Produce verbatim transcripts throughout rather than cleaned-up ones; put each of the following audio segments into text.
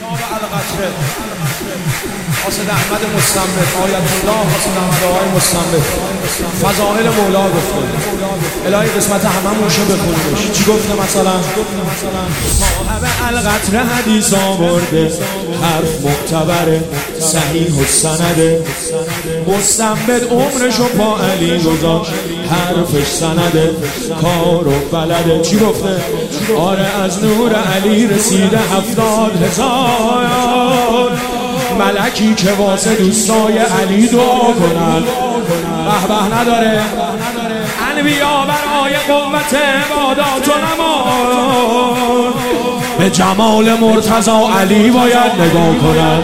القطره قاصد احمد مستنبط، آیت الله قاصد احمد آقای مستنبط، فضائل مولا گفته. الهی قسمت هممون شو بخونیمش. چی گفته مثلا؟ صاحب القطره حدیث آورده، حرف معتبره، صحیح و سنده. مستنبط عمرشو پا علی گذاشت، حرفش سنده، کار و بلده. چی گفته؟ آره از نور علی رسیده هفتاد هزار ملکی که واسه دوستای علی دعا کنن. به به نداره انبیا برای قوت عبادات و نماز به جمال مرتضی علی باید نگاه کنن.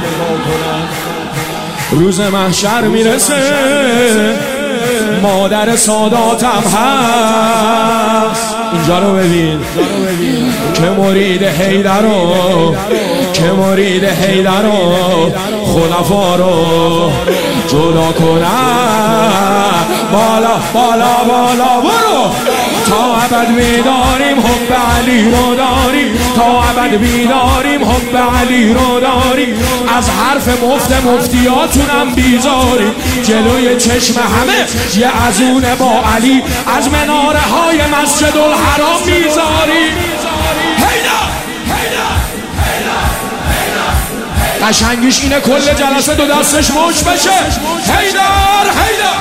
روز محشر میرسه مادر ساداتم هست. اینجا رو ببین که مرید حیدر رو که مرید حیدر رو خلفا رو جدا کنن. بالا بالا بالا برو تا ابد بیداریم حب علی رو داریم، تا ابد بیداریم حب علی رو داریم. از حرف مفت مفتیاتونم بیزاریم، جلوی چشم همه یه ازونه با علی از مناره های مسجد الحرام میذاریم. قشنگیش اینه کل جلسه دو دستش مش بشه. حیدر حیدر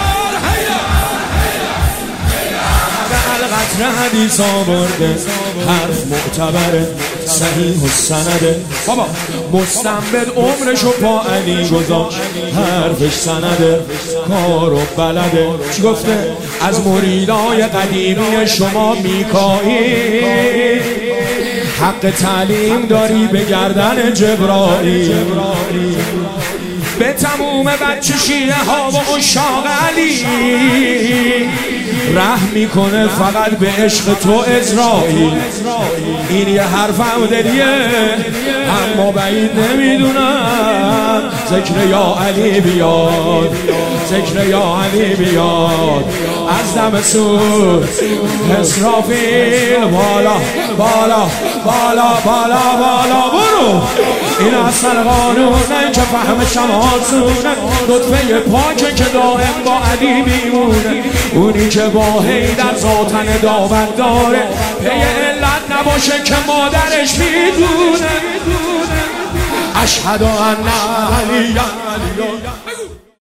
القطره حدیث آورده، حرف معتبره، صحیح و سنده. بابا مستنبط عمرشو پا علی گذاشت، حرفش سنده، کار و بلده. چی گفته؟ از مریدای قدیمی شما میکایی، حق تعلیم داری به گردن جبرائیل. به تموم بچه شیعه ها و عشاق علی رحم میکنه فقط به عشق تو اسرائیل. این یه حرفم دلیه اما بعید نمیدونم ذکر یا علی بیاد، ذکر یا علی بیاد. از دم سور اسرافیل بالا بالا بالا بالا بالا برو. این اصل قانونه که فهم شماسونه، لطفه پاکه که دائم با علی میمونه. اونی که با حیدر ذاتن دعوت داره، پی علت نباشه که مادرش میدونه. اشهد ان علی